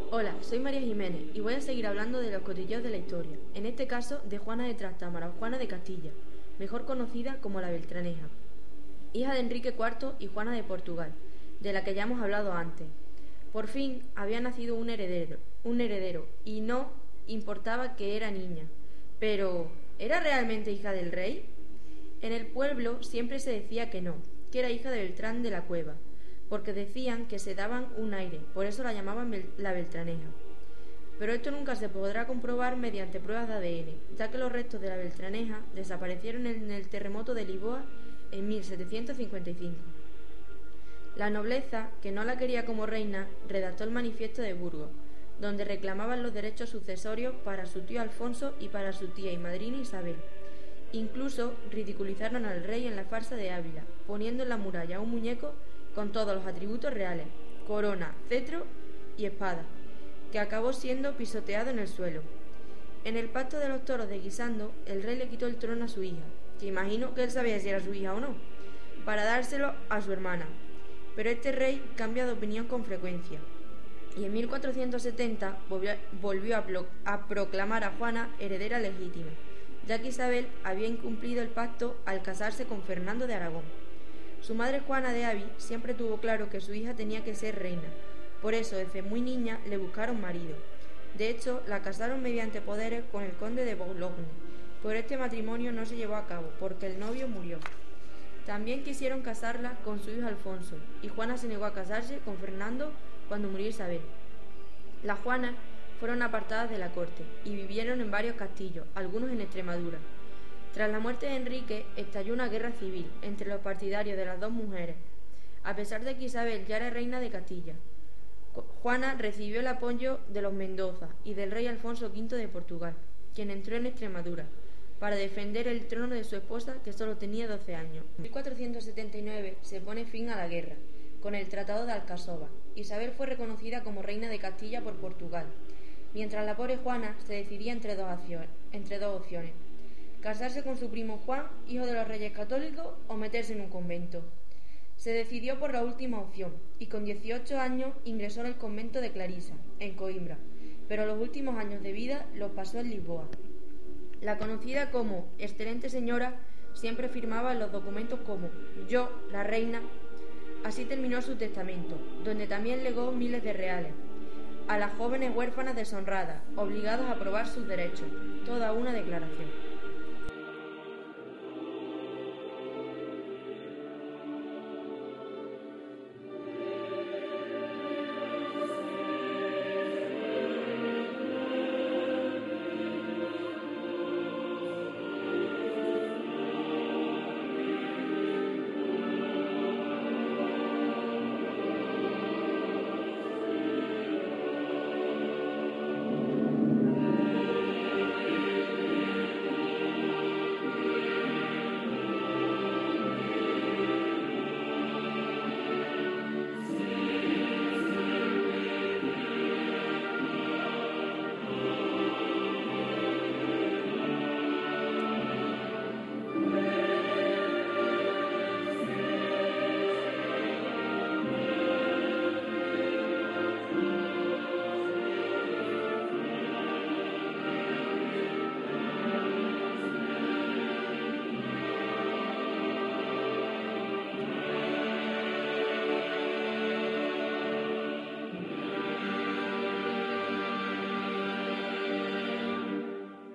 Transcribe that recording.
Hola, soy María Jiménez y voy a seguir hablando de los cotilleos de la historia, en este caso de Juana de Trastámara o Juana de Castilla, mejor conocida como la Beltraneja, hija de Enrique IV y Juana de Portugal, de la que ya hemos hablado antes. Por fin había nacido un heredero, y no importaba que era niña. Pero, ¿era realmente hija del rey? En el pueblo siempre se decía que no, que era hija de Beltrán de la Cueva, porque decían que se daban un aire, por eso la llamaban la Beltraneja. Pero esto nunca se podrá comprobar mediante pruebas de ADN, ya que los restos de la Beltraneja desaparecieron en el terremoto de Lisboa en 1755. La nobleza, que no la quería como reina, redactó el Manifiesto de Burgos, donde reclamaban los derechos sucesorios para su tío Alfonso y para su tía y madrina Isabel. Incluso ridiculizaron al rey en la farsa de Ávila, poniendo en la muralla un muñeco con todos los atributos reales, corona, cetro y espada, que acabó siendo pisoteado en el suelo. En el pacto de los toros de Guisando, el rey le quitó el trono a su hija, que imagino que él sabía si era su hija o no, para dárselo a su hermana. Pero este rey cambia de opinión con frecuencia, y en 1470 volvió a proclamar a Juana heredera legítima, ya que Isabel había incumplido el pacto al casarse con Fernando de Aragón. Su madre Juana de Avis siempre tuvo claro que su hija tenía que ser reina, por eso desde muy niña le buscaron marido. De hecho, la casaron mediante poderes con el conde de Boulogne, pero este matrimonio no se llevó a cabo porque el novio murió. También quisieron casarla con su hijo Alfonso, y Juana se negó a casarse con Fernando cuando murió Isabel. Las Juanas fueron apartadas de la corte y vivieron en varios castillos, algunos en Extremadura. Tras la muerte de Enrique, estalló una guerra civil entre los partidarios de las dos mujeres, a pesar de que Isabel ya era reina de Castilla. Juana recibió el apoyo de los Mendoza y del rey Alfonso V de Portugal, quien entró en Extremadura, para defender el trono de su esposa, que solo tenía 12 años. En 1479 se pone fin a la guerra, con el Tratado de Alcasova. Isabel fue reconocida como reina de Castilla por Portugal, mientras la pobre Juana se decidía entre dos opciones: casarse con su primo Juan, hijo de los reyes católicos, o meterse en un convento. Se decidió por la última opción, y con 18 años ingresó en el convento de Clarisa, en Coimbra, pero los últimos años de vida los pasó en Lisboa. La conocida como excelente señora siempre firmaba en los documentos como «Yo, la reina». Así terminó su testamento, donde también legó miles de reales a las jóvenes huérfanas deshonradas, obligadas a probar sus derechos. Toda una declaración.